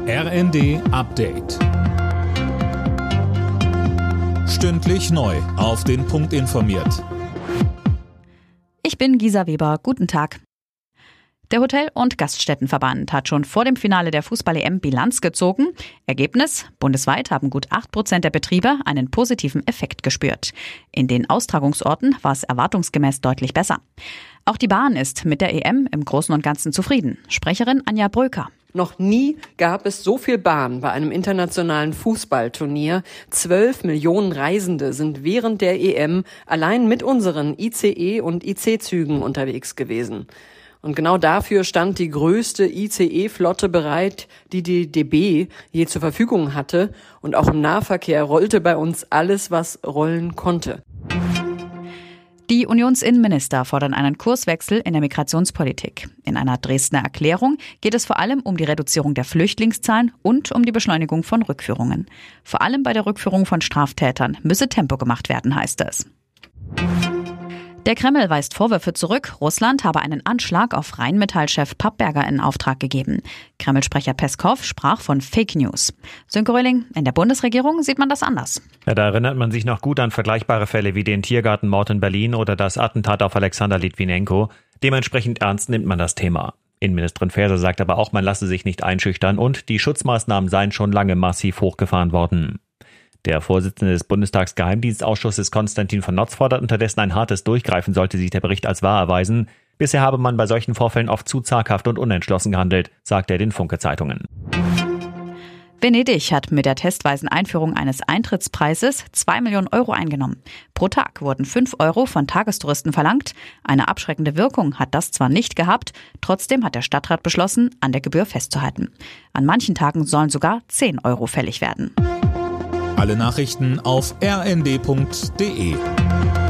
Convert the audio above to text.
RND Update. Stündlich neu auf den Punkt informiert. Ich bin Gisa Weber. Guten Tag. Der Hotel- und Gaststättenverband hat schon vor dem Finale der Fußball-EM Bilanz gezogen. Ergebnis: Bundesweit haben gut 8% der Betriebe einen positiven Effekt gespürt. In den Austragungsorten war es erwartungsgemäß deutlich besser. Auch die Bahn ist mit der EM im Großen und Ganzen zufrieden. Sprecherin Anja Bröker. Noch nie gab es so viel Bahn bei einem internationalen Fußballturnier. 12 Millionen Reisende sind während der EM allein mit unseren ICE- und IC-Zügen unterwegs gewesen. Und genau dafür stand die größte ICE-Flotte bereit, die die DB je zur Verfügung hatte. Und auch im Nahverkehr rollte bei uns alles, was rollen konnte. Die Unionsinnenminister fordern einen Kurswechsel in der Migrationspolitik. In einer Dresdner Erklärung geht es vor allem um die Reduzierung der Flüchtlingszahlen und um die Beschleunigung von Rückführungen. Vor allem bei der Rückführung von Straftätern müsse Tempo gemacht werden, heißt es. Der Kreml weist Vorwürfe zurück, Russland habe einen Anschlag auf Rheinmetall-Chef Papperger in Auftrag gegeben. Kreml-Sprecher Peskov sprach von Fake News. Sönke Röhling, in der Bundesregierung sieht man das anders. Ja, da erinnert man sich noch gut an vergleichbare Fälle wie den Tiergartenmord in Berlin oder das Attentat auf Alexander Litwinenko. Dementsprechend ernst nimmt man das Thema. Innenministerin Faeser sagt aber auch, man lasse sich nicht einschüchtern und die Schutzmaßnahmen seien schon lange massiv hochgefahren worden. Der Vorsitzende des Bundestagsgeheimdienstausschusses Konstantin von Notz fordert unterdessen ein hartes Durchgreifen, sollte sich der Bericht als wahr erweisen. Bisher habe man bei solchen Vorfällen oft zu zaghaft und unentschlossen gehandelt, sagt er den Funke-Zeitungen. Venedig hat mit der testweisen Einführung eines Eintrittspreises 2 Millionen Euro eingenommen. Pro Tag wurden 5 Euro von Tagestouristen verlangt. Eine abschreckende Wirkung hat das zwar nicht gehabt, trotzdem hat der Stadtrat beschlossen, an der Gebühr festzuhalten. An manchen Tagen sollen sogar 10 Euro fällig werden. Alle Nachrichten auf rnd.de.